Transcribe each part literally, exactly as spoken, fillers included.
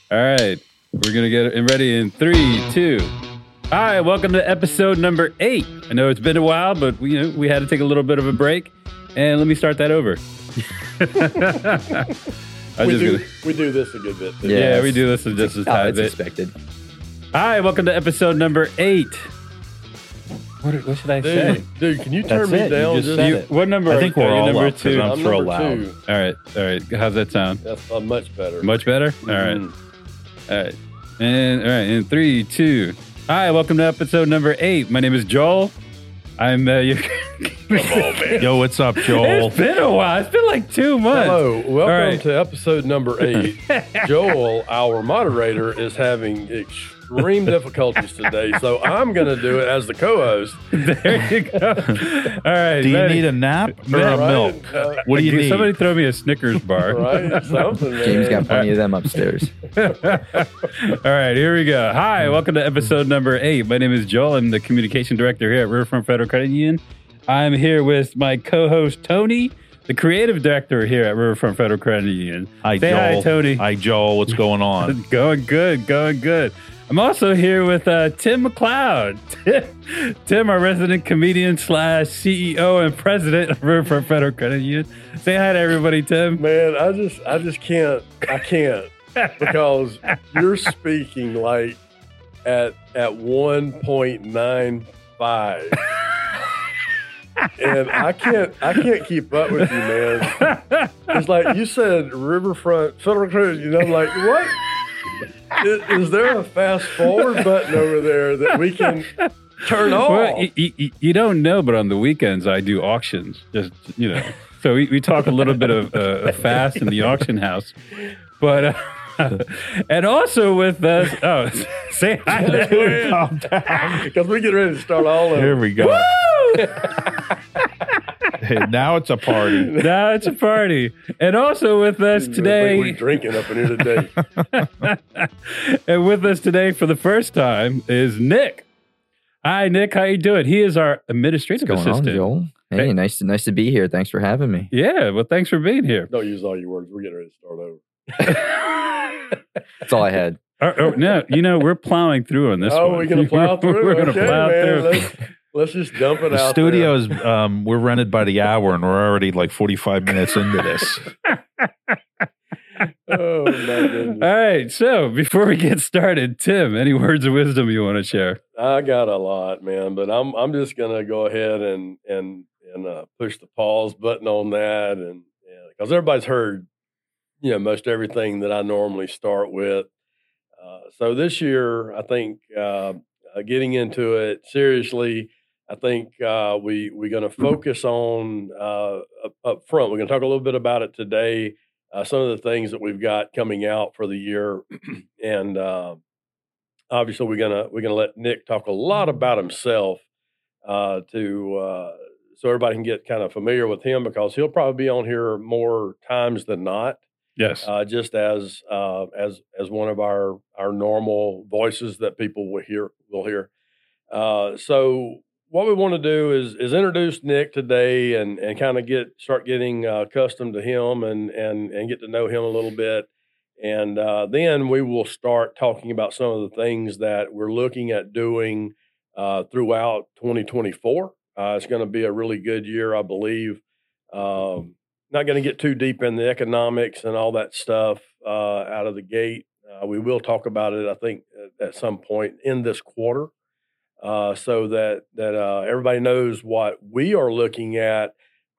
All right. We're going to get it ready in three, two. Hi, welcome to episode number eight. I know it's been a while, but we, you know, we had to take a little bit of a break. And let me start that over. I we, just do, gonna... we do this a good bit. Too. Yeah, yeah we do this just as oh, time. it's expected. Hi, welcome to episode number eight. What, what should I dude, say? Dude, can you turn That's me it. down? You just just said You, it. what number? I think are we're you all number up, 'cause two. I'm I'm sure number loud. two. All right, all right. How's that sound? That's uh, much better. Much better? All right. Mhm. All right. And all right, in three, two. Hi, welcome to episode number eight. My name is Joel. I'm uh, your Yo, what's up, Joel? It's been a while. It's been like two months. Hello, welcome right. to episode number eight. Joel, our moderator, is having extreme difficulties today, so I'm going to do it as the co-host. There you go. All right. Do you ready? need a nap or Yeah, a right? milk? Uh, What do you need? Somebody throw me a Snickers bar. Right? Something, man. James got plenty of them upstairs. All right, here we go. Hi, welcome to episode number eight. My name is Joel. I'm the communication director here at Riverfront Federal Credit Union. I'm here with my co-host, Tony, the creative director here at Riverfront Federal Credit Union. Hi, Say Joel. hi, Tony. Hi, Joel. What's going on? Going good, going good. I'm also here with uh, Tim McLeod. Tim, our resident comedian slash C E O and president of Riverfront Federal Credit Union. Say hi to everybody, Tim. Man, I just, I just can't, I can't, because you're speaking like at at one point nine five, and I can't, I can't keep up with you, man. It's like you said, Riverfront Federal Credit. You know, like what? Is, is there a fast forward button over there that we can turn off? Well, you, you, you don't know, but on the weekends I do auctions. Just you know, so we, we talk a little bit of uh, fast in the auction house, but uh, and also with us. Oh, say hi. to- Calm down. Because we get ready to start all over. Here we go. Hey, now it's a party. Now it's a party, and also with us We're today, drinking up in here today. and with us today for the first time is Nick. Hi, Nick. How you doing? He is our administrative What's going on, assistant. Joel? Hey, Hey. nice to nice to be here. Thanks for having me. Yeah. Well, thanks for being here. Don't use all your words. We're getting ready to start over. That's all I had. Oh, oh, no, you know, we're plowing through on this Oh, one. we're gonna plow through. We're going to Okay, plow man. through. Let's, let's just dump it The out studio's, um, we're rented by the hour, and we're already like forty-five minutes into this. there. Oh, my goodness. All right. So before we get started, Tim, any words of wisdom you want to share? I got a lot, man, but I'm I'm just gonna go ahead and and and uh, push the pause button on that, and because everybody's heard, you know, most everything that I normally start with. Uh, so this year, I think uh, uh, getting into it seriously, I think uh, we we're going to focus on uh, up, up front. We're going to talk a little bit about it today. Uh, some of the things that we've got coming out for the year, and uh, obviously we're gonna we're gonna let Nick talk a lot about himself uh, to uh, so everybody can get kind of familiar with him, because he'll probably be on here more times than not. Yes. Uh, just as uh, as as one of our our normal voices that people will hear will hear. Uh, so what we want to do is is introduce Nick today, and and kind of get start getting uh, accustomed to him, and and and get to know him a little bit, and uh, then we will start talking about some of the things that we're looking at doing uh, throughout twenty twenty-four. Uh, it's going to be a really good year, I believe. Um, Not going to get too deep in the economics and all that stuff uh, out of the gate. Uh, we will talk about it, I think, at, at some point in this quarter, uh, so that that uh, everybody knows what we are looking at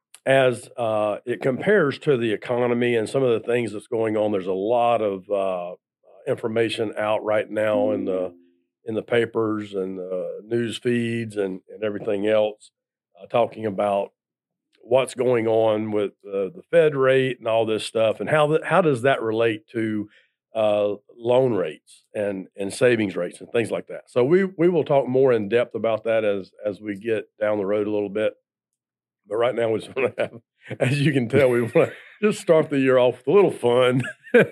as uh, it compares to the economy and some of the things that's going on. There's a lot of uh, information out right now in the in the papers and the news feeds and, and everything else, uh, talking about what's going on with uh, the Fed rate and all this stuff, and how that, how does that relate to uh, loan rates and, and savings rates and things like that. So we we will talk more in depth about that as as we get down the road a little bit. But right now we just want to have, as you can tell, we want to just start the year off with a little fun,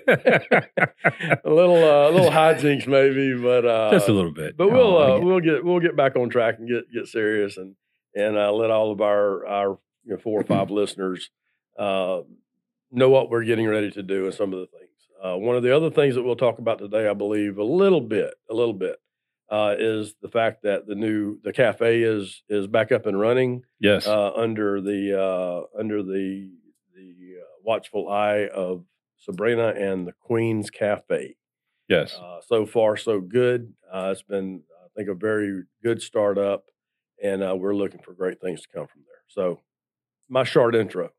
a little uh, a little hijinks maybe, but uh, Just a little bit. But we'll Oh, I uh, get- we'll get we'll get back on track and get get serious, and and uh, let all of our our you know, four or five listeners uh, know what we're getting ready to do and some of the things. uh, one of the other things that we'll talk about today, I believe, a little bit, a little bit, uh, is the fact that the new the cafe is is back up and running. Yes. Uh, under the uh, under the the uh, watchful eye of Sabrina and the Queen's Cafe. Yes. Uh, so far, so good. Uh, it's been, I think, a very good startup, and uh, we're looking for great things to come from there. So, my short intro.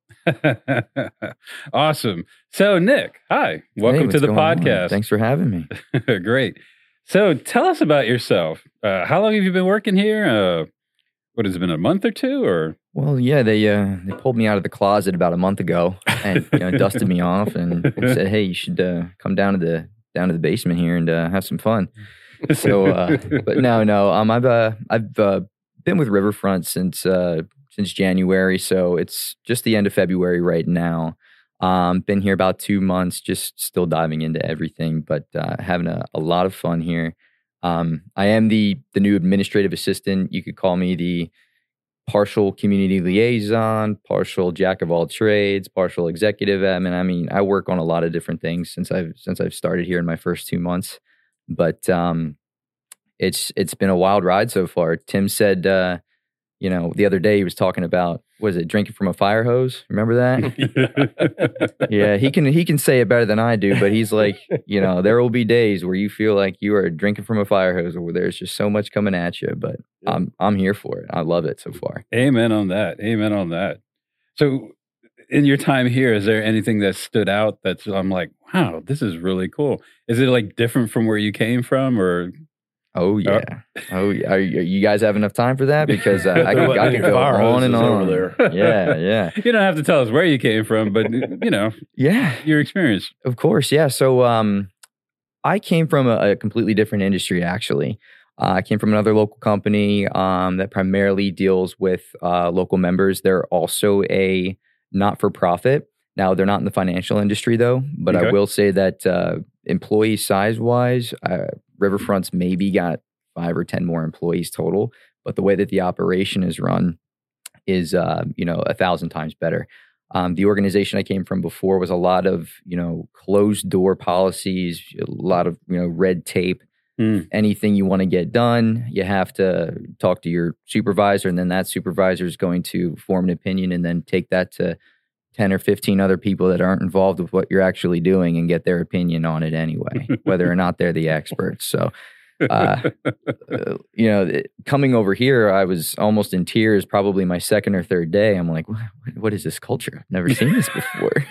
Awesome. So, Nick, hi. Welcome Hey, to what's the going on? podcast. Thanks for having me. Great. So, tell us about yourself. Uh, how long have you been working here? Uh, what has it been, a month or two, or? Well, yeah, they uh, they pulled me out of the closet about a month ago and you know, dusted me off and said, "Hey, you should uh, come down to the down to the basement here and uh, have some fun." So, uh, but no, no, um, I've uh, I've uh, been with Riverfront since uh, since January, so it's just the end of February right now. Um, been here about two months, just still diving into everything, but uh, having a, a lot of fun here. Um, I am the the new administrative assistant. You could call me the partial community liaison, partial jack of all trades, partial executive admin. I mean, I work on a lot of different things since I've since I've started here in my first two months. But um, it's it's been a wild ride so far. Tim said, uh, you know, the other day he was talking about, was it drinking from a fire hose? Remember that? Yeah, he can he can say it better than I do, but he's like, you know, there will be days where you feel like you are drinking from a fire hose, where there's just so much coming at you. But Yeah. I'm I'm here for it. I love it so far. Amen on that. Amen on that. So, in your time here, is there anything that stood out that's, I'm like, wow, this is really cool? Is it like different from where you came from, or? Oh yeah, oh yeah. Are you, you guys have enough time for that? Because uh, I could I could go Fire on and hoses on. over there. Yeah, yeah, You don't have to tell us where you came from, but you know, yeah. your experience. Of course, yeah. So um, I came from a, a completely different industry, actually. Uh, I came from another local company um, that primarily deals with uh, local members. They're also a not-for-profit. Now, they're not in the financial industry, though, but Okay. I will say that uh, employee size-wise, uh, Riverfront's maybe got five or ten more employees total, but the way that the operation is run is, uh, you know, a thousand times better. Um, the organization I came from before was a lot of, you know, closed door policies, a lot of, you know, red tape. Mm. Anything you want to get done, you have to talk to your supervisor, and then that supervisor is going to form an opinion and then take that to ten or fifteen other people that aren't involved with what you're actually doing and get their opinion on it anyway, whether or not they're the experts. So, uh, uh, you know, it- coming over here, I was almost in tears, probably my second or third day. I'm like, what, what is this culture? I've never seen this before.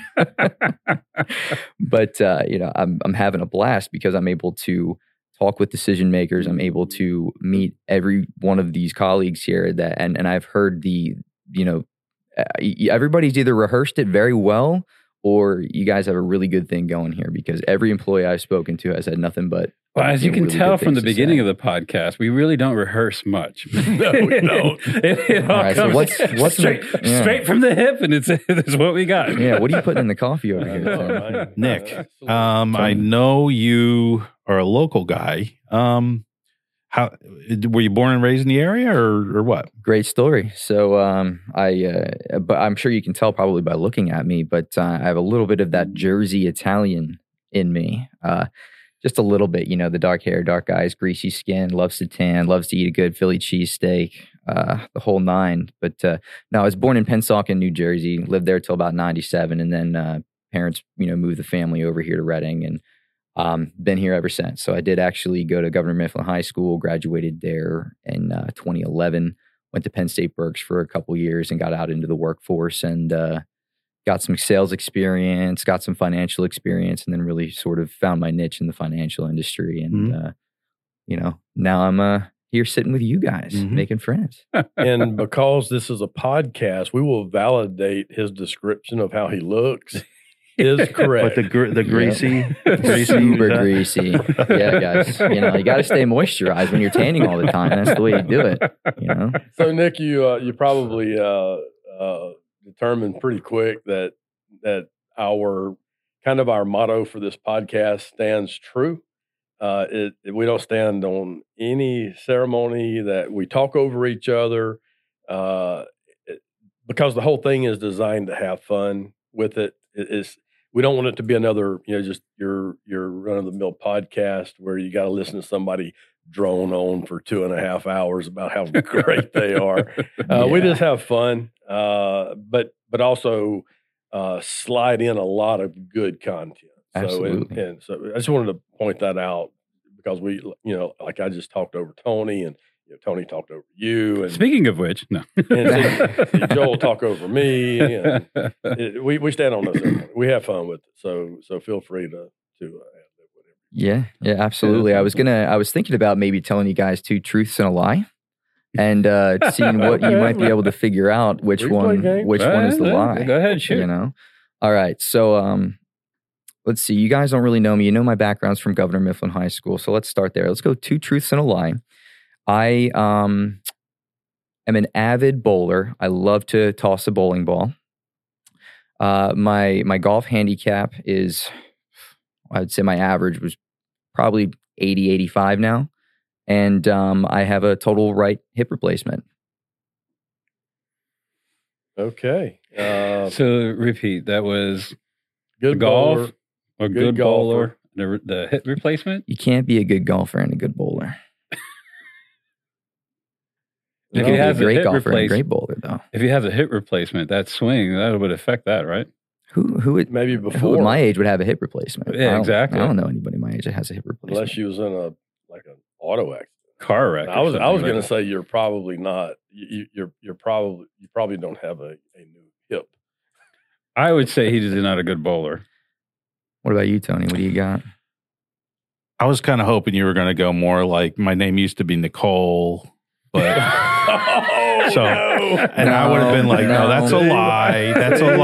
But, uh, you know, I'm, I'm having a blast because I'm able to talk with decision makers. I'm able to meet every one of these colleagues here that, and, and I've heard the, you know, uh, y- everybody's either rehearsed it very well or you guys have a really good thing going here, because every employee I've spoken to has had nothing but. Well, as you know, can really tell good from the things to beginning say. of the podcast, we really don't rehearse much. No, we don't. it, it all All right, so comes what's- what's in straight, the- yeah. straight from the hip, and it's it's what we got. Yeah, what are you putting in the coffee over I here? know, Tim? right? Nick, Absolutely. Um, I know you are a local guy. Um, how were you born and raised in the area, or or what? Great story. So, um, I, uh, but I'm sure you can tell probably by looking at me, but uh, I have a little bit of that Jersey Italian in me. Uh, just a little bit, you know, the dark hair, dark eyes, greasy skin, loves to tan, loves to eat a good Philly cheesesteak, uh, the whole nine. But uh, no, I was born in Pennsauken, New Jersey, lived there till about ninety-seven, and then uh, parents, you know, moved the family over here to Reading, and Um, been here ever since. So I did actually go to Governor Mifflin High School, graduated there in uh, twenty eleven, went to Penn State Berks for a couple years and got out into the workforce and uh, got some sales experience, got some financial experience, and then really sort of found my niche in the financial industry. And, Mhm. uh, you know, now I'm uh, here sitting with you guys, Mhm. making friends. And because this is a podcast, we will validate his description of how he looks is correct. But the gr- the greasy, greasy, Super uh, greasy. Yeah, guys. You know, you got to stay moisturized when you're tanning all the time. That's the way you do it, you know? So, Nick, you uh, you probably uh, uh, determined pretty quick that that our kind of our motto for this podcast stands true. Uh, it, it- we don't stand on any ceremony, that we talk over each other, uh, it- because the whole thing is designed to have fun with it. It is we don't want it to be another, you know, just your your run of the mill podcast where you got to listen to somebody drone on for two and a half hours about how great they are. Uh, We Yeah. just have fun, uh, but but also uh, slide in a lot of good content. So and, Absolutely. and so I just wanted to point that out because we, you know, like I just talked over Tony and you know, Tony talked over you and, Speaking of which, no. and see, Joel talk over me. And it, we we stand on those. ceremonies. We have fun with it. So so feel free to to uh, add whatever. Yeah, yeah, absolutely. I was gonna, I was thinking about maybe telling you guys two truths and a lie, and uh, seeing what you might be able to figure out which Replay one, game. which one is the Uh, lie. Go ahead, shoot. You know. All right, so um, let's see. You guys don't really know me. You know my background's from Governor Mifflin High School, so let's start there. Let's go two truths and a lie. I um am an avid bowler. I love to toss a bowling ball. Uh, my my golf handicap is, I'd say my average was probably eighty, eighty-five now. And um, I have a total right hip replacement. Okay. Uh, So repeat. That was good the golf, bowler. a good good, golfer. bowler, the, the hip replacement. You can't be a good golfer and a good bowler. If You he can has be a a great hip golfer and a replace- great bowler, though. If he has a hip replacement, that swing that would affect that, right? Who who would, Maybe who before, at my age would have a hip replacement? Yeah, I don't- exactly. I don't know anybody my age that has a hip replacement. unless you was in a like an auto accident. Car wreck. I or was I something was like going to that. say you're probably not. You, you're you're probably you probably don't have a, a new hip. I would say he's not a good bowler. What about you, Tony? What do you got? I was kind of hoping you were going to go more like my name used to be Nicole, but oh, So- no. and I would have been like, no, No. that's a lie. That's a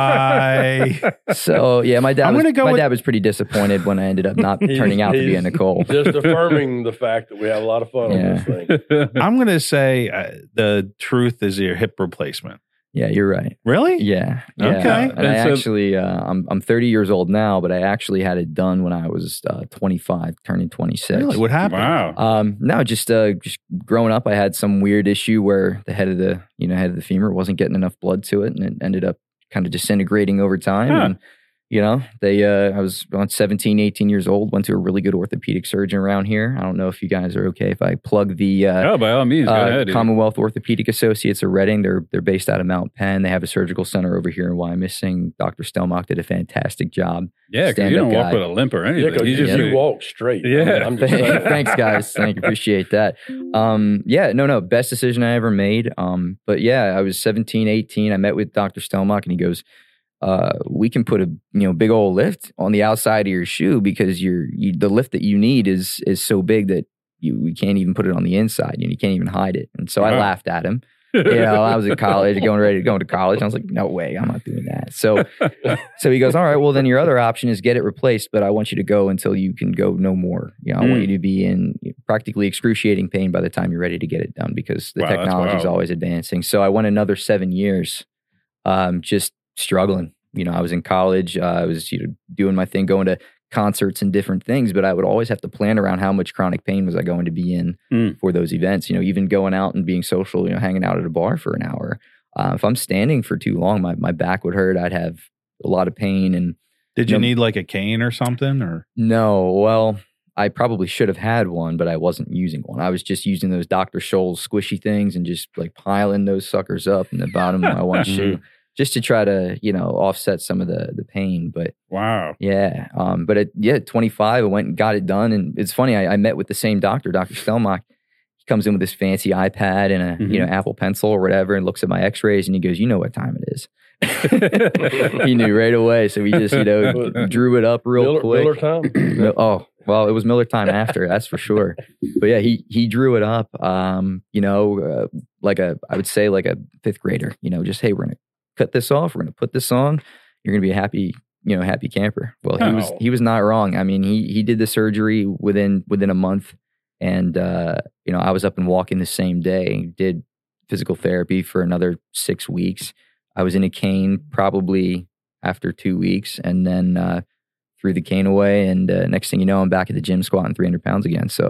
lie. So yeah, my dad. I'm Was, gonna go my with- dad was pretty disappointed when I ended up not He's- turning out to be a he's Nicole. Just affirming the fact that we have a lot of fun on this thing. I'm going to say uh, the truth is your hip replacement. Yeah, you're right. Really? Yeah. yeah. Okay. And I And so- actually, uh, I'm I'm thirty years old now, but I actually had it done when I was uh, twenty-five, turning twenty-six. Really? What happened? Wow. Um, no, just uh, just growing up, I had some weird issue where the head of the you know head of the femur wasn't getting enough blood to it, and it ended up kind of disintegrating over time. Huh. And you know, they uh, I was around seventeen, eighteen years old. Went to a really good orthopedic surgeon around here. I don't know if you guys are okay if I plug the uh, Oh, by all means, go uh, ahead. dude. Commonwealth Orthopedic Associates of Reading. They're they're based out of Mount Penn. They have a surgical center over here in Wyomissing. Doctor Stelmach did a fantastic job. Yeah, because you stand-up don't walk guy. with a limp or Yeah, anything. because you you, just you walk straight. I mean, Yeah. I'm just saying. Thanks, guys. Thank you. Appreciate that. Um, yeah, no, no, best decision I ever made. Um, but yeah, I was seventeen, eighteen. I met with Doctor Stelmach, and he goes, uh, "We can put a you know big old lift on the outside of your shoe because you're you, the lift that you need is is so big that you we can't even put it on the inside. You, know, you can't even hide it." And so I Wow. laughed at him. You know, I was in college, going ready to go into college. I was like, no way, I'm not doing that. So, so he goes, all right, well, then your other option is get it replaced, but I want you to go until you can go no more. You know, I want Mm. you to be in practically excruciating pain by the time you're ready to get it done because the Wow, that's technology is wild. always advancing. So I went another seven years, um, just struggling. You know, I was in college. Uh, I was you know doing my thing, going to concerts and different things, but I would always have to plan around how much chronic pain was I going to be in Mm. for those events. You know, even going out and being social, you know, hanging out at a bar for an hour. Uh, if I'm standing for too long, my, my back would hurt. I'd have a lot of pain. And Did you No. need like a cane or something? Or no, well, I probably should have had one, but I wasn't using one. I was just using those Doctor Scholl's squishy things and just like piling those suckers up in the bottom of my one shoe just to try to, you know, offset some of the the pain. But Wow. yeah, um, but at yeah, twenty-five, I went and got it done. And it's funny, I, I met with the same doctor, Doctor Stelmach. He comes in with this fancy iPad and a you know Apple Pencil or whatever, and looks at my X-rays, and he goes, "You know what time it is." He knew right away, so we just you know drew it up real Miller, quick. Miller time. No- oh, well, it was Miller time after, that's for sure. But yeah, he he drew it up, um, you know, uh, like a, I would say like a fifth grader, you know, just, hey, we're going to cut this off. We're going to put this on. You're going to be a happy, you know, happy camper. Well, he was, Oh. he was not wrong. I mean, he, he did the surgery within, within a month. And, uh, you know, I was up and walking the same day, did physical therapy for another six weeks. I was in a cane probably after two weeks and then, uh, threw the cane away, and uh, next thing you know, I'm back at the gym squatting three hundred pounds again. So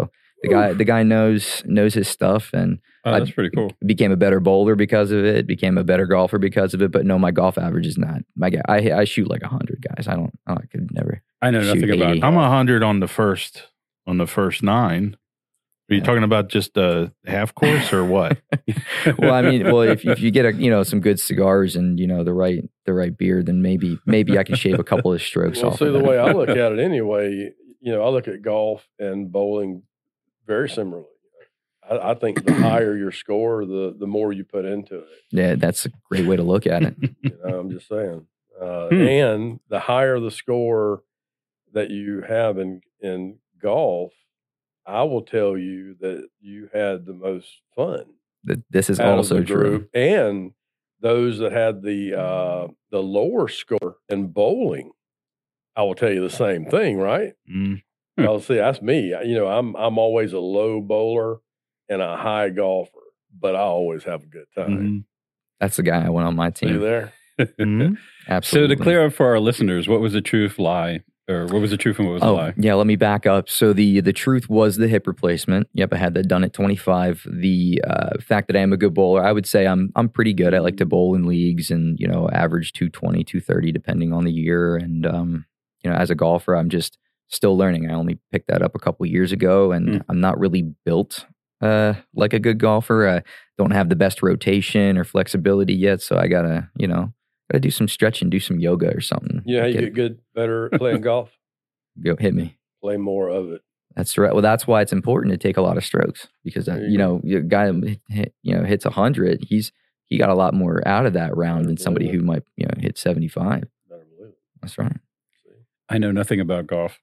the guy the guy knows knows his stuff, and Oh, that's pretty cool. became a better bowler because of it. Became a better golfer because of it. But no, my golf average is not. My guy, I I shoot like a hundred guys. I don't. I could never. I know Shoot, nothing about eighty. golf. I'm a hundred on the first on the first nine. Are you Yeah. talking about just a half course or what? Well, I mean, well, if if you get a you know some good cigars and you know the right the right beer, then maybe maybe I can shave a couple of strokes Well, off. see, of the that. way I look at it anyway, you know, I look at golf and bowling very similarly. I, I think the higher your score, the the more you put into it. Yeah, that's a great way to look at it. You know, I'm just saying. Uh, Hmm. And the higher the score that you have in in golf, I will tell you that you had the most fun. Th- This is out of also the true. group, and those that had the uh, the lower score in bowling, I will tell you the same thing, right? Mm. Hmm. Well, see, that's me. You know, I'm I'm always a low bowler and a high golfer, but I always have a good time. Mhm. That's the guy I want on my See you team. there? Mhm. So Absolutely. to clear up for our listeners, what was the truth, lie, or what was the truth and what was the Oh, lie? yeah, let me back up. So the the truth was the hip replacement. Yep, I had that done at twenty-five. The uh, fact that I am a good bowler, I would say I'm I'm pretty good. I like to bowl in leagues and, you know, average two twenty, two thirty depending on the year. And, um, you know, as a golfer, I'm just still learning. I only picked that up a couple years ago, and Mm. I'm not really built uh, like a good golfer. I don't have the best rotation or flexibility yet, so I gotta, you know, gotta do some stretching, do some yoga or something. You know how you Get- get good, better at playing golf? go hit me. Play more of it. That's right. Well, that's why it's important to take a lot of strokes because that, There you you know, a guy that hit, you know hits a hundred, he's he got a lot more out of that round than somebody who might you know hit seventy five. Better believe it. That's right. See? I know nothing about golf.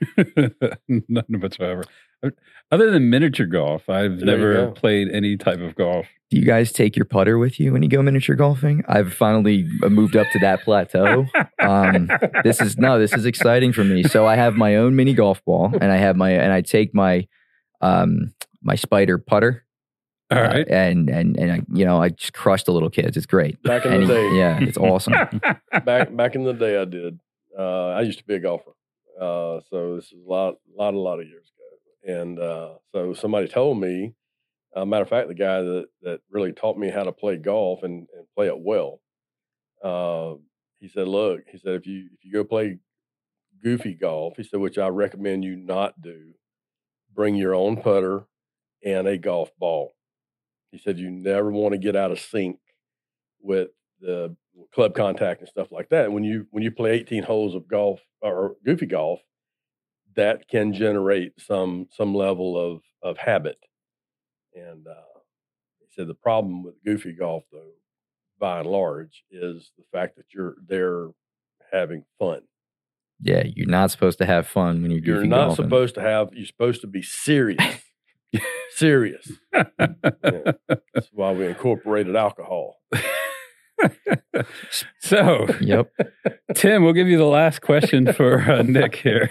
None whatsoever. Other than miniature golf, I've There you never go. played any type of golf. Do you guys take your putter with you when you go miniature golfing? I've finally moved up to that plateau. Um, this is no, this is exciting for me. So I have my own mini golf ball, and I have my and I take my um my Spider putter. All uh, right. and and and I, you know I just crushed the little kids. It's great. Back in And the he- day, yeah, it's awesome. back back in the day, I did. Uh, I used to be a golfer, uh, so this is a lot, lot, a lot of years ago. And uh, so somebody told me, uh, matter of fact, the guy that that really taught me how to play golf and, and play it well. Uh, he said, "Look," he said, "if you if you go play goofy golf," he said, "which I recommend you not do, bring your own putter and a golf ball." He said, "You never want to get out of sync with the club contact and stuff like that. When you when you play eighteen holes of golf or goofy golf, that can generate some some level of of habit." And uh, he said the problem with goofy golf, though, by and large, is the fact that you're there having fun. Yeah, you're not supposed to have fun when you're You're goofy not golfing. supposed to have. You're supposed to be serious. Serious. Yeah. That's why we incorporated alcohol. So, Yep. Tim, we'll give you the last question for uh, Nick here.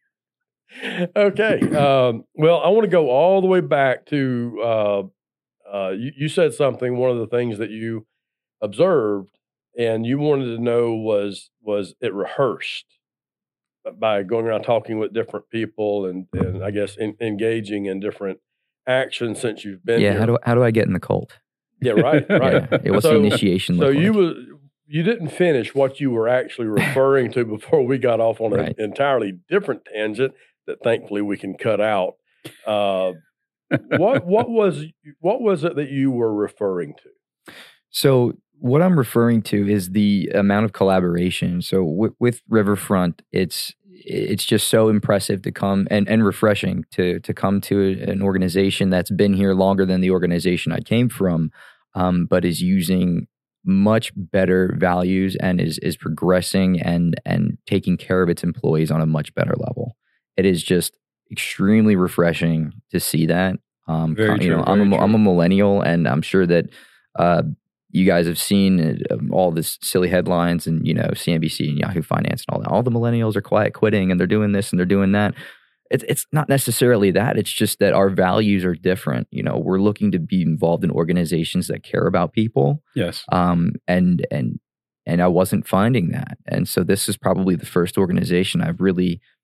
Okay. Um, well, I want to go all the way back to uh, uh, you, you said something. One of the things that you observed and you wanted to know was was it rehearsed by going around talking with different people and, and I guess in, engaging in different actions since you've been Yeah. here. How do how do I get in the cult? yeah, right, right. Yeah. Yeah, what's So- the initiation So look you like? was you didn't finish what you were actually referring to before we got off on Right. an entirely different tangent that thankfully we can cut out. Uh, what what was what was it that you were referring to? So what I'm referring to is the amount of collaboration. So w- with Riverfront, it's it's just so impressive to come and, and refreshing to to come to an organization that's been here longer than the organization I came from, um, but is using much better values and is is progressing and and taking care of its employees on a much better level. It is just extremely refreshing to see that. Um, Very you know, true, I'm a, very I'm a true. millennial, and I'm sure that uh, you guys have seen uh, all this silly headlines and, you know, C N B C and Yahoo Finance and all that. All the millennials are quiet quitting and they're doing this and they're doing that. It's it's not necessarily that. It's just that our values are different. You know, we're looking to be involved in organizations that care about people. Yes. Um, and and and I wasn't finding that. And so this is probably the first organization I've really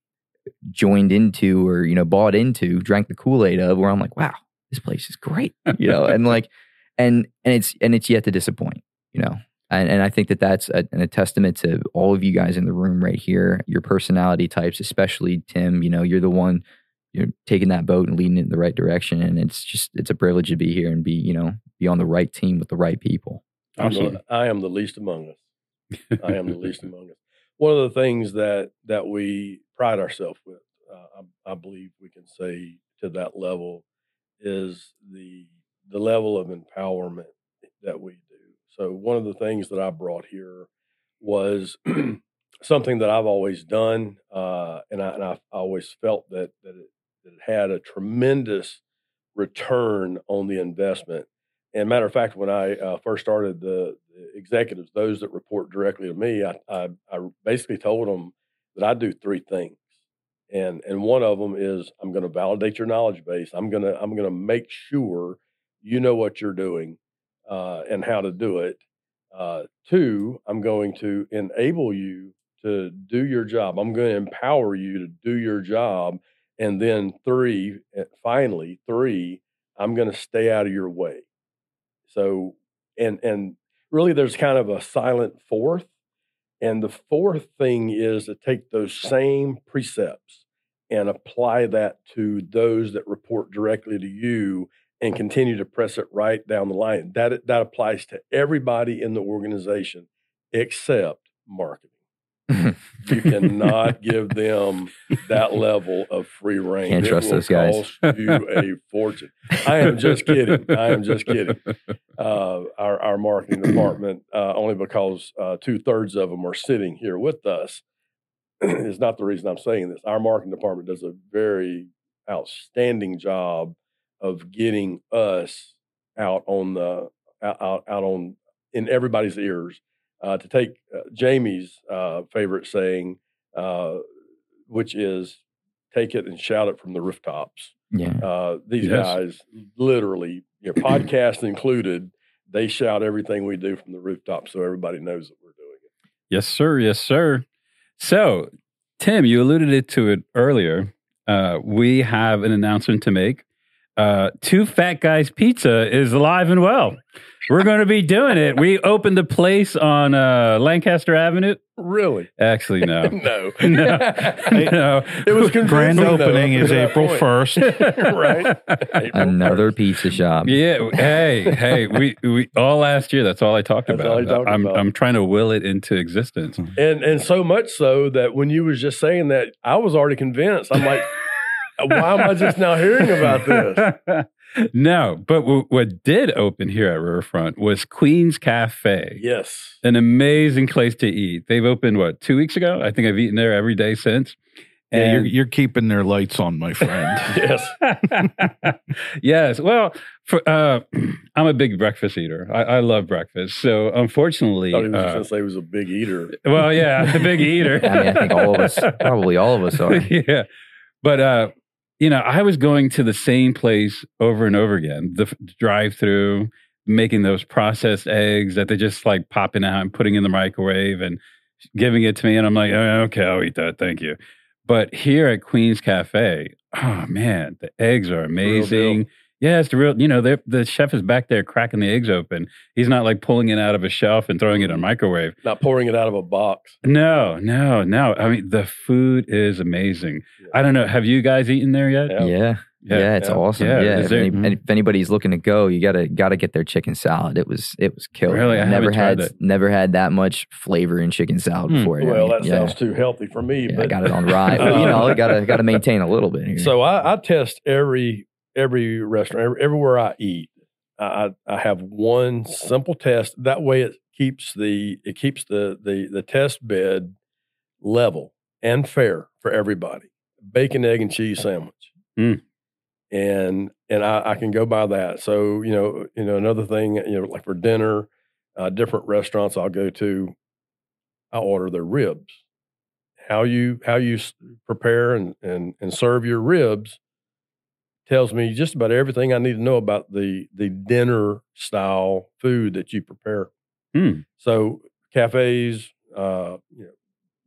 joined into or, you know, bought into, drank the Kool-Aid of, where I'm like, wow, this place is great, you know, and like, and, and it's, and it's yet to disappoint, you know, and, and I think that that's a, a testament to all of you guys in the room right here, your personality types, especially Tim, you know, you're the one, you're taking that boat and leading it in the right direction. And it's just, it's a privilege to be here and be, you know, be on the right team with the right people. I'm Awesome. the, I am the least among us. I am the least among us. One of the things that that we pride ourselves with, uh, I, I believe we can say to that level, is the the level of empowerment that we do. So one of the things that I brought here was something that I've always done, uh, and, I, and I've always felt that that it, that it had a tremendous return on the investment. And matter of fact, when I uh, first started, the, the executives, those that report directly to me, I, I, I basically told them that I do three things, and and one of them is I'm going to validate your knowledge base. I'm gonna I'm gonna make sure you know what you're doing uh, and how to do it. Uh, two, I'm going to enable you to do your job. I'm going to empower you to do your job, and then three, finally three, I'm going to stay out of your way. So, and and really there's kind of a silent fourth. And the fourth thing is to take those same precepts and apply that to those that report directly to you and continue to press it right down the line. That that applies to everybody in the organization except marketing. You cannot give them that level of free reign. Can't It trust will those guys. cost you a fortune. I am just kidding. I am just kidding. Uh, our our marketing department, uh, only because uh, two thirds of them are sitting here with us, is not the reason I'm saying this. Our marketing department does a very outstanding job of getting us out on the out out, out on in everybody's ears. Uh, to take uh, Jamie's uh, favorite saying, uh, which is take it and shout it from the rooftops. Yeah. Uh, these Yes. guys literally, you know, podcast included, they shout everything we do from the rooftops so everybody knows that we're doing it. Yes, sir. Yes, sir. So, Tim, you alluded it to it earlier. Uh, we have an announcement to make. Uh, Two Fat Guys Pizza is alive and well. We're going to be doing it. We opened a place on uh, Lancaster Avenue. Really? Actually, no. no. no. no. It was Grand convincing, though, opening up is to that April point. first. Right. April Another first. pizza shop. Yeah. Hey, hey, we, we all last year, that's all I talked That's about. all you talked I'm, about. I'm trying to will it into existence. And and so much so that when you was just saying that, I was already convinced. I'm like, why am I just now hearing about this? No, but w- what did open here at Riverfront was Queen's Cafe. Yes. An amazing place to eat. They've opened, what, two weeks ago? I think I've eaten there every day since. Yeah, you're, And- you're keeping their lights on, my friend. Yes. yes. Well, for, uh, I'm a big breakfast eater. I, I love breakfast. So unfortunately, Thought he was uh, going to say he was a big eater. well, yeah, a big eater. I mean, I think all of us, probably all of us are. yeah. But, uh, you know, I was going to the same place over and over again, the f- drive-through, making those processed eggs that they're just like popping out and putting in the microwave and giving it to me. And I'm like, oh, okay, I'll eat that. Thank you. But here at Queen's Cafe, oh man, the eggs are amazing. deal. Yeah, it's the real, you know, they're- the chef is back there cracking the eggs open. He's not like pulling it out of a shelf and throwing it in a microwave. Not pouring it out of a box. No, no, no. I mean, the food is amazing. Yeah. I don't know. Have you guys eaten there yet? Yeah. Yeah. Yeah, Yeah, it's yeah. awesome. Yeah, Yeah, is if, there- any, Mhm. and if anybody's looking to go, you gotta gotta get their chicken salad. It was it was killer. Really? I never haven't tried had that. never had that much flavor in chicken salad Hmm. before. I Well, mean, that yeah, sounds too healthy for me. yeah, I but got it on rye. But, you know, gotta gotta maintain a little bit here. So I, I test every every restaurant, every, everywhere I eat. I I have one simple test. That way, it keeps the it keeps the the the test bed level and fair for everybody. Bacon, egg, and cheese sandwich. Mm. And and I, I can go by that. So you know you know another thing, you know like for dinner, uh, different restaurants I'll go to, I order their ribs. How you how you s- prepare and, and and serve your ribs tells me just about everything I need to know about the the dinner style food that you prepare. Hmm. So cafes, uh, you know,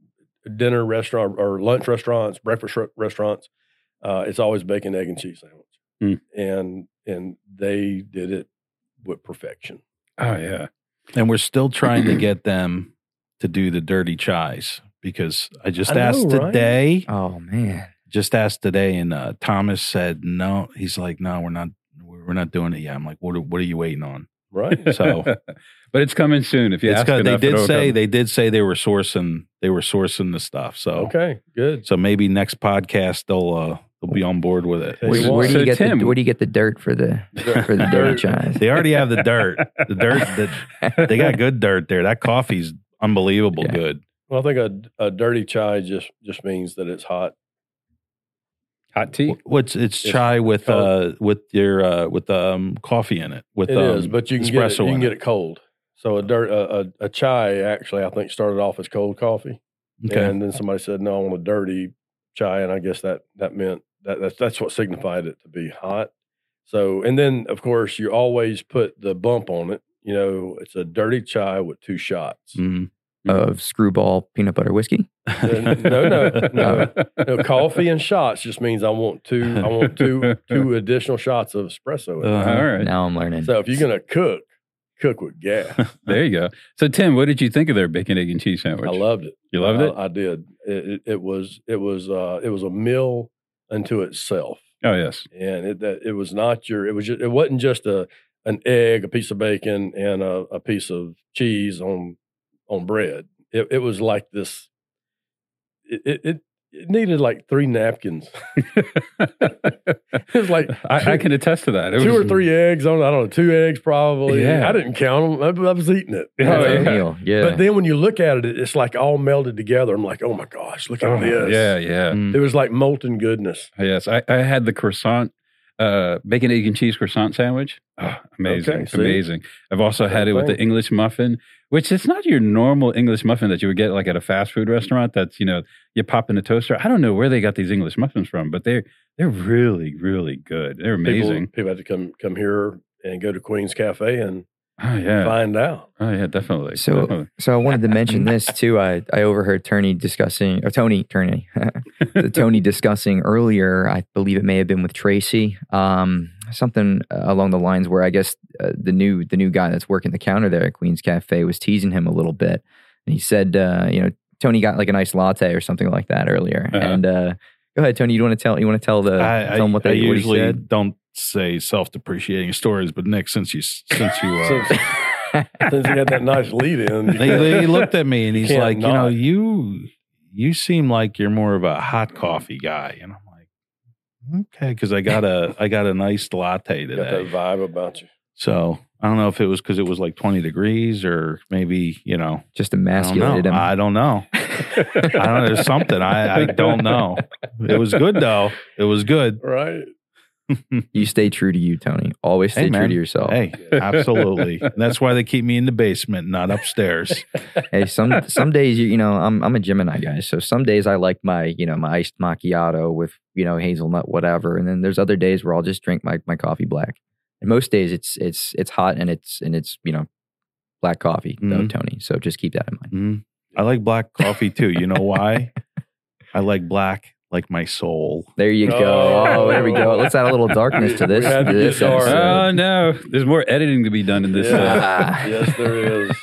dinner restaurant or lunch restaurants, breakfast re- restaurants, uh, it's always bacon, egg, and cheese sandwich. Mm. And and they did it with perfection. Oh yeah. And we're still trying to get them to do the dirty chies because I just I know, asked right? today. Oh man. Just asked today, and uh, Thomas said no. He's like, no, we're not. We're not doing it yet. I'm like, what? Are, what are you waiting on? Right. So, but it's coming soon. If you it's ask got, they enough, did it'll say come. they did say they were sourcing. They were sourcing the stuff. So Okay, good. So maybe next podcast they'll uh, they'll be on board with it. Tell Where, you where what. do you So get Tim- the where do you get the dirt for the for the dirty chives? They already have the dirt. The dirt. The, they got good dirt there. That coffee's unbelievable Yeah. good. Well, I think a, a dirty chai just, just means that it's hot. Hot tea. What's it's It's chai with uh cold. with your uh with um coffee in it with It um, is, but you can get it, espresso you can in get it cold. So a dirt a, a, a chai actually I think started off as cold coffee, Okay. and then somebody said no, I want a dirty chai, and I guess that that meant that that's that's what signified it to be hot. So and then of course you always put the bump on it. You know, it's a dirty chai with two shots. Mhm. Of screwball peanut butter whiskey. no, no, no. No, coffee and shots just means I want two. I want two two additional shots of espresso. In Uh, there. All right. Now I'm learning. So if you're gonna cook, cook with gas. There you go. So Tim, what did you think of their bacon, egg, and cheese sandwich? I loved it. You loved it? I, I did. It, it, it was it was uh, it was a meal unto itself, Oh yes. and it that it was not your. It was just, it wasn't just a an egg, a piece of bacon, and a, a piece of cheese on on bread. It, it was like this. It, it it it needed like three napkins. It was like I, I can attest to that. It two was, or three eggs on. I don't know, two eggs probably. Yeah. I didn't count them. I, I was eating it. Yeah, That's Oh, a yeah. meal. Yeah. But then when you look at it, it's like all melded together. I'm like, oh my gosh, look at Oh, this. yeah, yeah. Mm. It was like molten goodness. Yes, I, I had the croissant, uh, bacon, egg, and cheese croissant sandwich. Oh, amazing, Okay, see? amazing. I've also had it with the thing. English muffin, which it's not your normal English muffin that you would get like at a fast food restaurant. That's, you know, you pop in a toaster. I don't know where they got these English muffins from, but they're they're really, really good. They're amazing. People, people have to come come here and go to Queen's Cafe and oh yeah, find out. oh yeah, definitely. So, definitely. so I wanted to mention this too. I, I overheard Tony discussing, or Tony, Tony, Tony discussing earlier. I believe it may have been with Tracy, um, something along the lines where I guess uh, the new the new guy that's working the counter there at Queen's Cafe was teasing him a little bit, and he said, uh, you know, Tony got like a nice latte or something like that earlier. Uh-huh. And uh, go ahead, Tony. You want to tell you want to tell the I, tell him what I, they I what he usually said? don't say self-depreciating stories, but Nick, since you since you uh, Since, since he had that nice lead in, he, he looked at me and he's Can't like, you know, not. you you seem like you're more of a hot coffee guy, and I'm like, okay, because I got a I got a nice latte got that today. vibe about you. So I don't know if it was because it was like twenty degrees or maybe you know Just I don't emasculated know. him. I don't know. I don't know. There's something I I don't know. It was good though. It was good. Right. You stay true to you, Tony. Always stay Hey, true man. to yourself. Hey, absolutely. And that's why they keep me in the basement, not upstairs. Hey, some some days you you know I'm I'm a Gemini guy, so some days I like my you know my iced macchiato with you know hazelnut whatever, and then there's other days where I'll just drink my my coffee black. And most days it's it's it's hot and it's and it's you know black coffee though, Mhm. Tony. So just keep that in mind. Mm. I like black coffee too. You know why? I like black like my soul. There you go. Oh. Oh, there we go. Let's add a little darkness to this. We had to to this get dark. episode. Oh no, there's more editing to be done in this. Yeah. Uh, Ah. Yes, there is.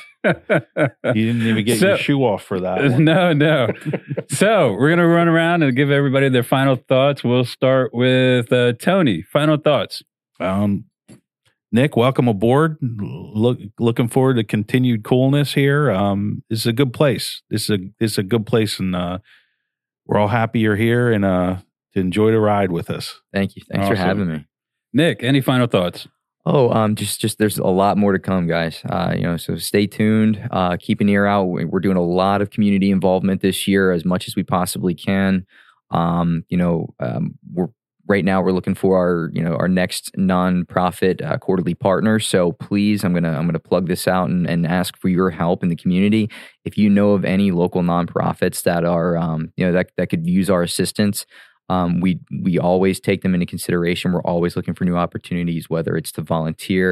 You didn't even get So- your shoe off for that one. no, no. So we're gonna run around and give everybody their final thoughts. We'll start with uh, Tony. Final thoughts. Um, Nick, welcome aboard. Look, looking forward to continued coolness here. Um, this is a good place. This is a this is a good place, and uh, we're all happy you're here and uh, to enjoy the ride with us. Thank you. Thanks for Awesome. having me. Nick, any final thoughts? Oh, um, just, just there's a lot more to come, guys. Uh, you know, so stay tuned. Uh, keep an ear out. We- We're doing a lot of community involvement this year, as much as we possibly can. Um, you know, um, we're right now we're looking for our, you know, our next nonprofit uh, quarterly partner. So please, I'm gonna, I'm gonna plug this out and, and ask for your help in the community. If you know of any local nonprofits that are, um, you know, that that could use our assistance. Um, we we always take them into consideration. We're always looking for new opportunities, whether it's to volunteer,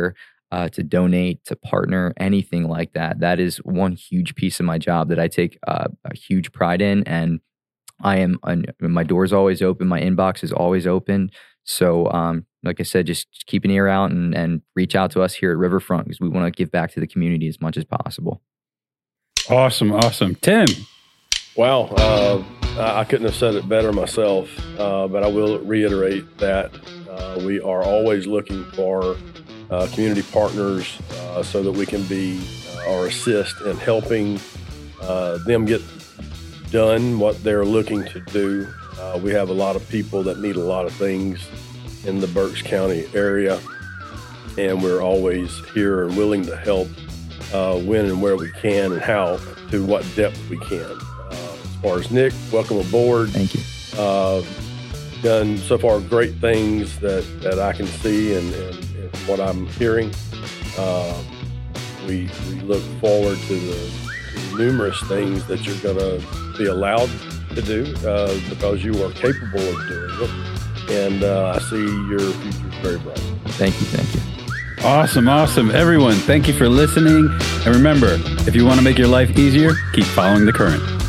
uh, to donate, to partner, anything like that. That is one huge piece of my job that I take uh, a huge pride in. And I am, uh, my door is always open. My inbox is always open. So, um, like I said, just keep an ear out and, and reach out to us here at Riverfront because we want to give back to the community as much as possible. Awesome. Awesome. Tim. Wow. Uh, I couldn't have said it better myself, uh, but I will reiterate that uh, we are always looking for uh, community partners uh, so that we can be uh, or assist in helping uh, them get done what they're looking to do. Uh, we have a lot of people that need a lot of things in the Berks County area, and we're always here and willing to help uh, when and where we can and how, to what depth we can. Uh, as far as Nick, welcome aboard. Thank you. Uh, done so far great things that, that I can see and, and, and from what I'm hearing. Uh, we, we look forward to the, to the numerous things that you're going to be allowed to do uh, because you are capable of doing it. And uh, I see your future is very bright. Thank you. Thank you. Awesome. Awesome. Everyone, thank you for listening. And remember, if you want to make your life easier, keep following the current.